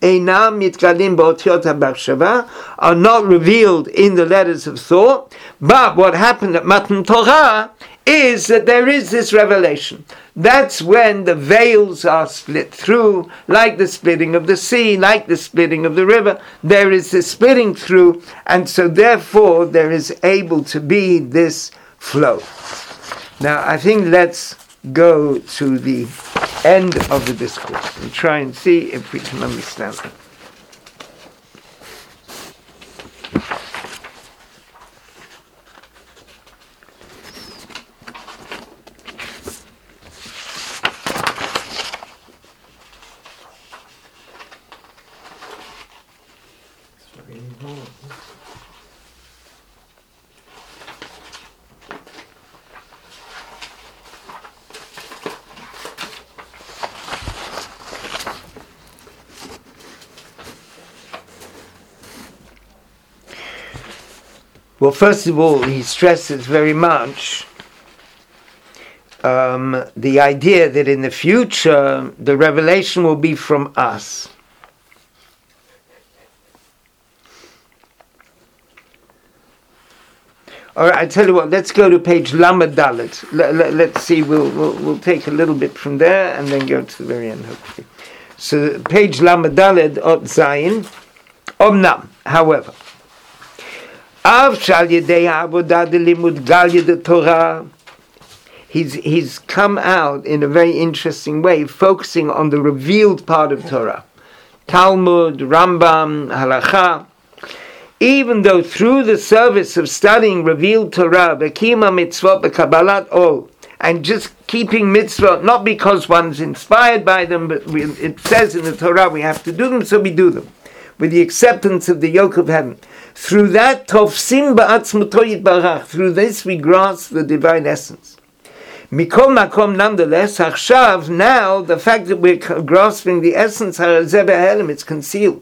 are not revealed in the letters of thought. But what happened at Matan Torah is that there is this revelation. That's when the veils are split through, like the splitting of the sea, like the splitting of the river. There is this splitting through, and so therefore there is able to be this flow. Now I think let's go to the end of the discourse and try and see if we can understand it. Well, first of all, he stresses very much the idea that in the future, the revelation will be from us. All right, I tell you what, let's go to page Lamed Dalet. Let's see, we'll take a little bit from there and then go to the very end, hopefully. So, page Lamed Dalet, Ot Zayin, Omnam, however. He's come out in a very interesting way, focusing on the revealed part of Torah. Talmud, Rambam, Halacha. Even though through the service of studying revealed Torah, Bekima mitzvot bekabalat ol, and just keeping mitzvot, not because one's inspired by them, but it says in the Torah we have to do them, so we do them, with the acceptance of the yoke of heaven. Through that, tofsim ba'atzmuto yitbarach. Through this, we grasp the divine essence. Mikol makom, nonetheless, achshav, now, the fact that we're grasping the essence, it's concealed.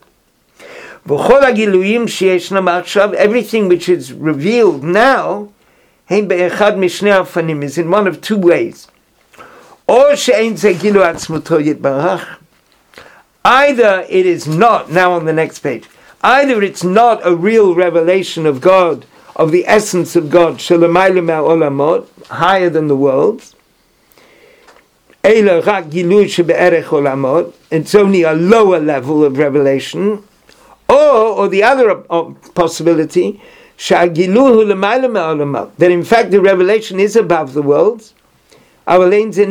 Everything which is revealed now is in one of two ways. Either it is not, now on the next page, either it's not a real revelation of God, of the essence of God, higher than the worlds. It's only a lower level of revelation. Or the other possibility, that in fact the revelation is above the worlds, but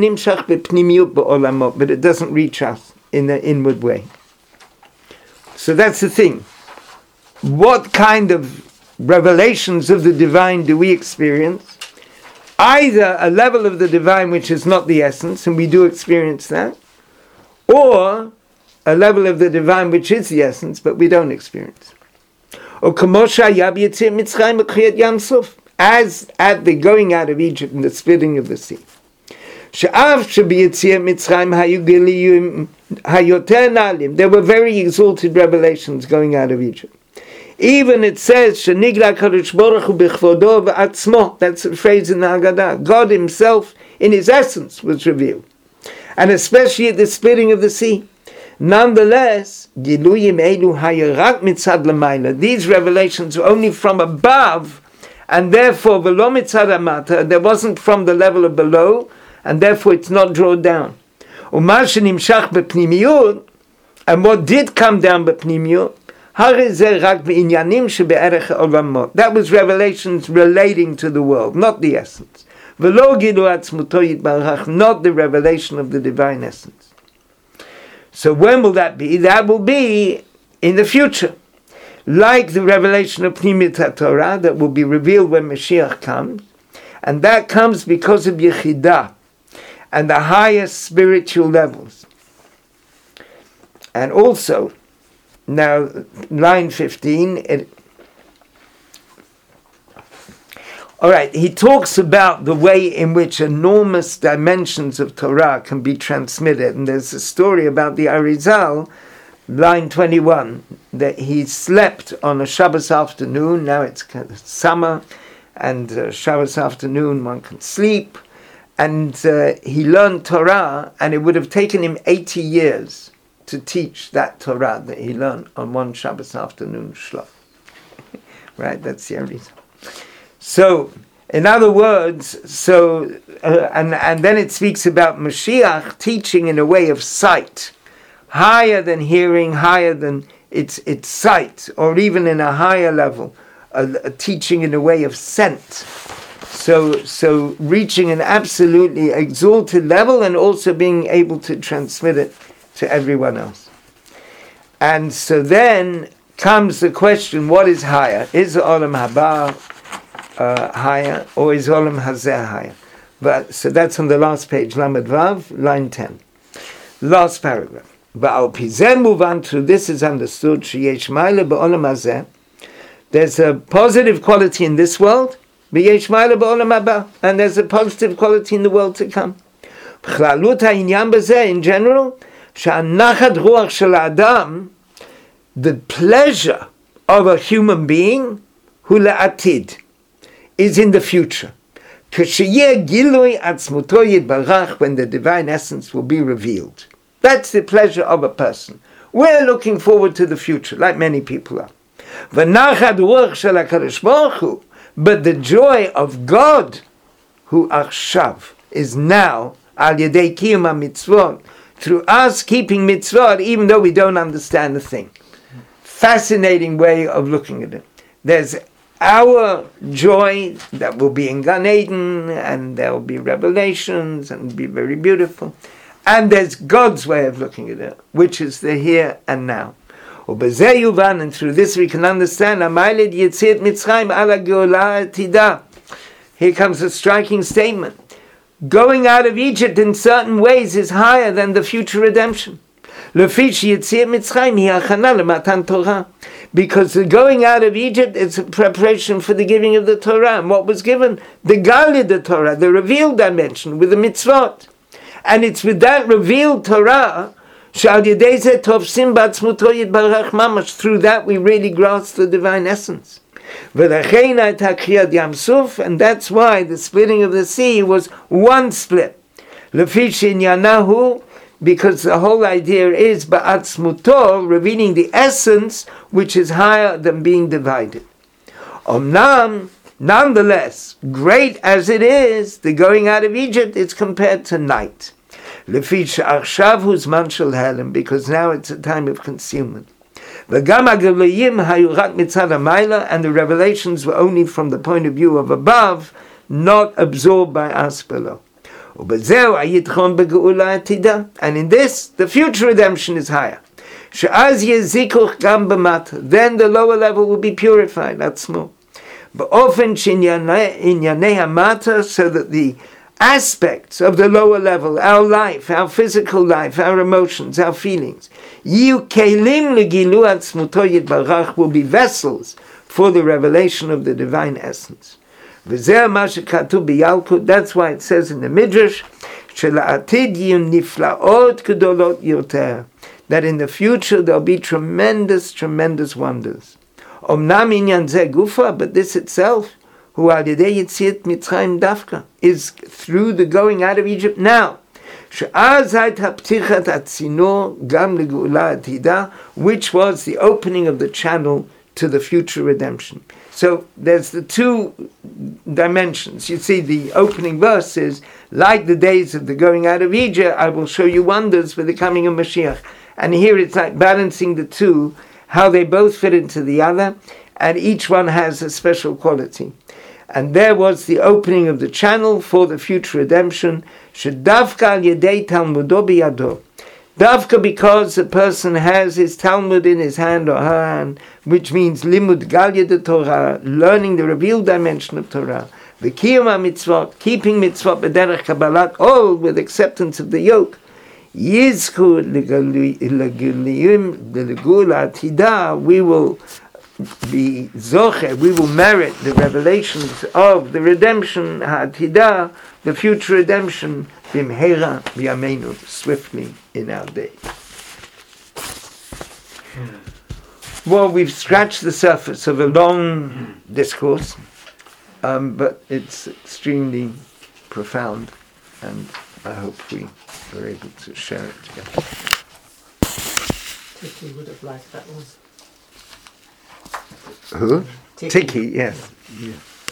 it doesn't reach us in the inward way. So that's the thing. What kind of revelations of the divine do we experience? Either a level of the divine which is not the essence, and we do experience that, or a level of the divine which is the essence, but we don't experience. As at the going out of Egypt and the splitting of the sea. There were very exalted revelations going out of Egypt. Even it says, that's a phrase in the Haggadah. God himself, in his essence, was revealed. And especially at the splitting of the sea. Nonetheless, these revelations are only from above, and therefore, there wasn't from the level of below, and therefore it's not drawn down. And what did come down b'pnimiyut, that was revelations relating to the world, not the essence. Not the revelation of the divine essence. So when will that be? That will be in the future. Like the revelation of Pnimiyut Torah that will be revealed when Mashiach comes. And that comes because of Yechidah and the highest spiritual levels. And also, now, line 15, all right, he talks about the way in which enormous dimensions of Torah can be transmitted. And there's a story about the Arizal, line 21, that he slept on a Shabbos afternoon. Now it's kind of summer, and Shabbos afternoon one can sleep. And he learned Torah, and it would have taken him 80 years to teach that Torah that he learned on one Shabbos afternoon shlof. Right, that's the Arizal. So, In other words, and then it speaks about Mashiach teaching in a way of sight, higher than hearing, higher than its sight, or even in a higher level, a teaching in a way of scent. So reaching an absolutely exalted level and also being able to transmit it to everyone else. And so then comes the question, what is higher? Is Olam Haba higher, or is Olam Hazeh higher? But so that's on the last page, Lamed Vav, line 10. Last paragraph. Ba'al Pizeh Muvan, through this is understood, Sheyesh Maila Ba'olam Hazeh. There's a positive quality in this world, B'yesh Maila Ba'olam Haba, and there's a positive quality in the world to come. B'chlalut ha'inyan b'zeh, in general, She'anachad ruach shel Adam, the pleasure of a human being, hu la'atid, is in the future. When the divine essence will be revealed. That's the pleasure of a person. We're looking forward to the future, like many people are. But the joy of God, who achshav, is now, al yedei kiyum mitzvot, through us keeping mitzvot, even though we don't understand the thing. Fascinating way of looking at it. There's our joy that will be in Gan Eden, and there will be revelations, and be very beautiful. And there's God's way of looking at it, which is the here and now. And through this we can understand, here comes a striking statement. Going out of Egypt in certain ways is higher than the future redemption. Because the going out of Egypt is a preparation for the giving of the Torah. And what was given? The Galid, the Torah, the revealed dimension with the mitzvot. And it's with that revealed Torah, through that we really grasp the divine essence. And that's why the splitting of the sea was one split. Because the whole idea is ba'atzmuto, revealing the essence, which is higher than being divided. Nonetheless, great as it is, the going out of Egypt is compared to night. Because now it's a time of concealment. And the revelations were only from the point of view of above, not absorbed by us below. And in this, the future redemption is higher. Then the lower level will be purified, that's more. So that the aspects of the lower level, our life, our physical life, our emotions, our feelings, will be vessels for the revelation of the divine essence. That's why it says in the Midrash, that in the future there'll be tremendous, tremendous wonders. But this itself, is through the going out of Egypt now. Which was the opening of the channel to the future redemption. So there's the two dimensions. You see, the opening verse is, like the days of the going out of Egypt, I will show you wonders for the coming of Mashiach. And here it's like balancing the two, how they both fit into the other, and each one has a special quality. And there was the opening of the channel for the future redemption, Shedavka Yedei Talmudo Biyado. Davka, because a person has his Talmud in his hand or her hand, which means Limud Galya de Torah, learning the revealed dimension of Torah, V'kiyama mitzvot, keeping mitzvot b'derech kabbalat, all with acceptance of the yoke, Yizku l'guliyim l'gula atida, we will be zoche, we will merit the revelations of the redemption ha'atida, the future redemption, bimheira b'yameinu, swiftly in our day. Well, we've scratched the surface of a long discourse, but it's extremely profound, and I hope we were able to share it together. Tiki would have liked that one. Who? Tiki, yes. Yeah.